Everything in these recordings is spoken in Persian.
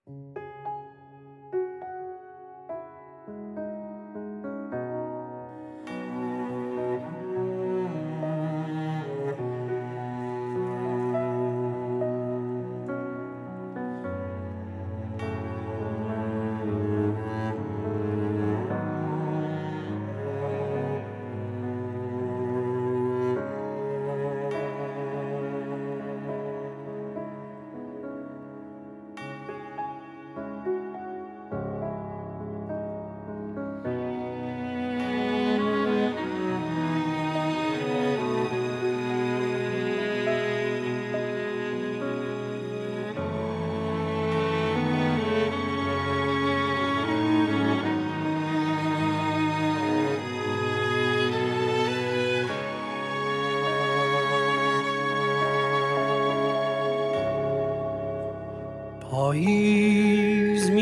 پاییز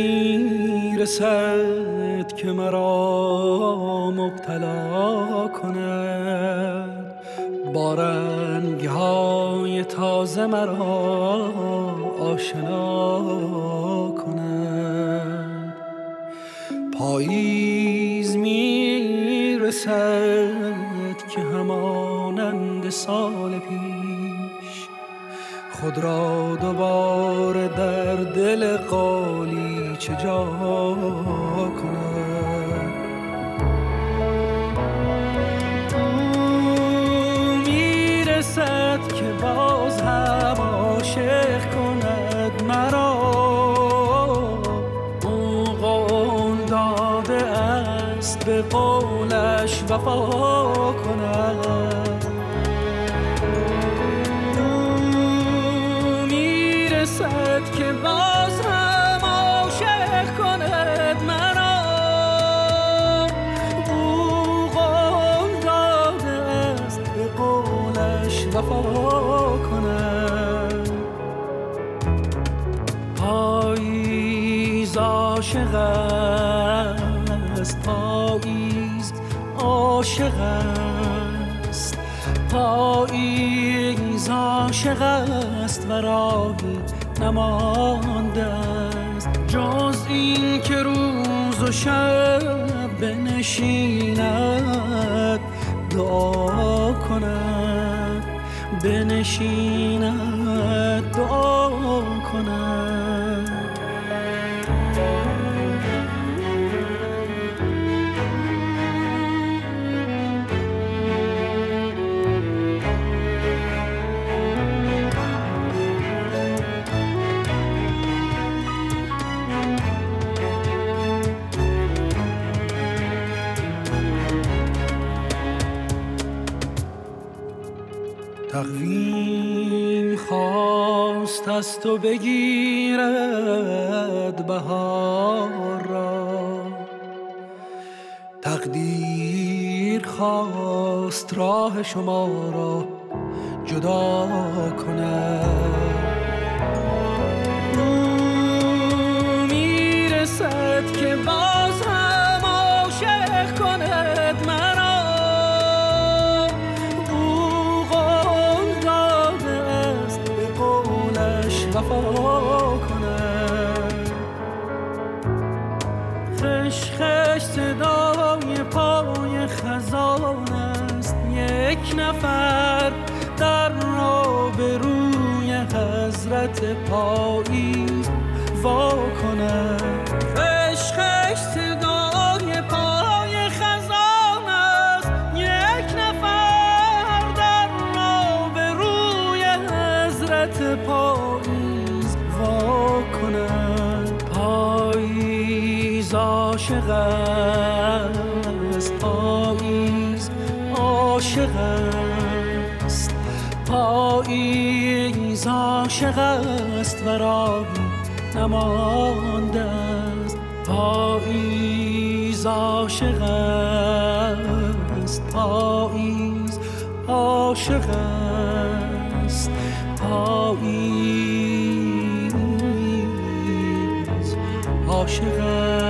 میرسد که مرا مبتلا کند، با رنگ‌های تازه مرا آشنا کند. پاییز میرسد که همانند سال پیش خود را دوباره در دل قالیچه جا کند. او میرسد که باز هم عاشق کند مرا، او قول داده است به قولش وفا کند. که باز هم عاشق کند مرا، او قول داده است به قولش وفا کند. پاییز عاشق است، پاییز عاشق است، پاییز عاشق است و راهی نمانده است جز این که روز و شب بنشیند دعا کند، بنشیند دعا کند. تقویم خواست از تو بگیرد بهار را، تقدیر خواست راه شما را جدا کند. او میرسد که باز هم عاشق کند مرا، وفا کند. خش خش صدای پای خزان است، یک نفر در را به روی حضرت پاییز وا کند. خش خش صدای پای خزان است، یک نفر در را به روی حضرت پاییز وا کند. پاییز عاشق است، پاییز عاشق است، پاییز عاشق است و راهی نمانده است. پاییز عاشق است، پاییز عاشق است، پاییز عاشق است.